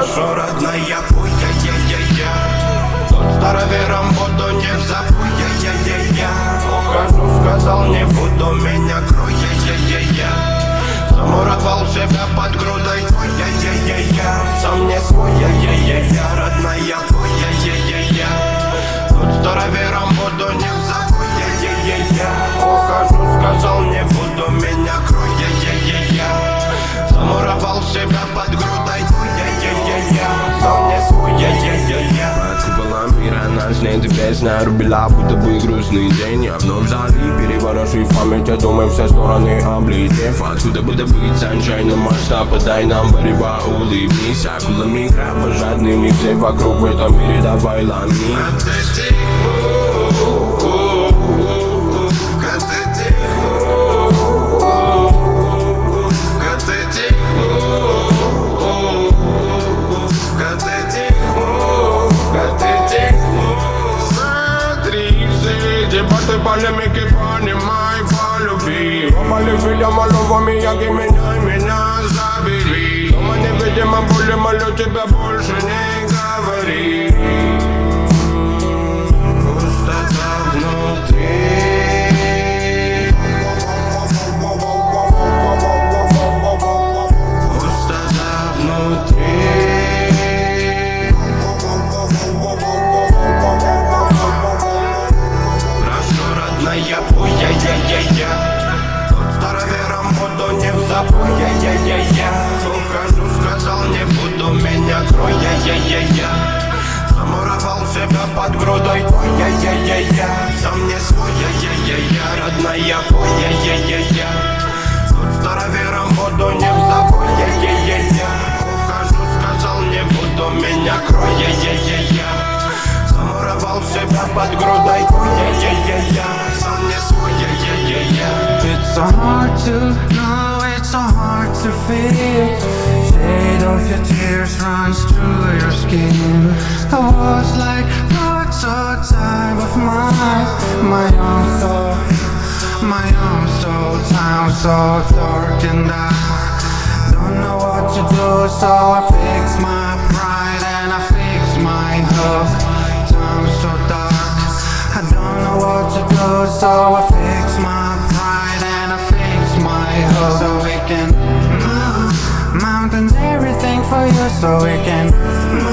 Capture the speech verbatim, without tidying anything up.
Хорошо, родная, пой, я-я-я-я. Тот старовером воду не взапой, я-я-я-я. Ухожу, сказал, не буду, меня крой, я-я-я-я. Замуровал себя под грудой, ой, я-я-я-я. Сам не свой, я-я-я-я. Родная, пой, я-я-я-я. Тот старовером воду не взапой, я-я-я-я. Ухожу, сказал, не буду, меня крой, я-я-я-я. Замуровал себя под грудой, ой, я-я-я-я. Сам не свой, я-я-я-я. Купола мира нас нет, песня рубила, будто бы грустный день. Я вновь вдали, переворошив память, я думаю, все стороны облетев. Отсюда будет быть sunshine, масштаб, подай нам варева, улыбнись. Акулами кровожадными, все вокруг в этом мире, давай ломи. Дебаты, полемики, понимай, полюби. Оба любили малого меня, меняй меня, забери. Дома невидимо боли, молю тебя, больше не говори. Пустота внутри. Пустота внутри. Я пой, я-я-я-я. Тот старовером воду не взапой, я-я-я-я. Ухожу, сказал, не буду, меня крой, я-я-я-я. Замуровал себя под грудой, ой, я-я-я-я. Сам не свой, я-я-я-я. Родная, пой, я-я-я-я. Тот старовером воду не взапой, я-я-я-я. Ухожу, сказал, не буду, меня крой, я-я-я-я. Замуровал себя под грудой, ой, я-я-я-я. It's so hard to know, it's so hard to feel. Shade of your tears runs through your skin. I was like, not so tired of my, my own soul. My own soul, time so dark and I don't know what to do, so I fix my pride and I fix my hope. Time so dark, I don't know what to do, so I fix my pride and I fix my hope. So we can move mountains, everything for you, so we can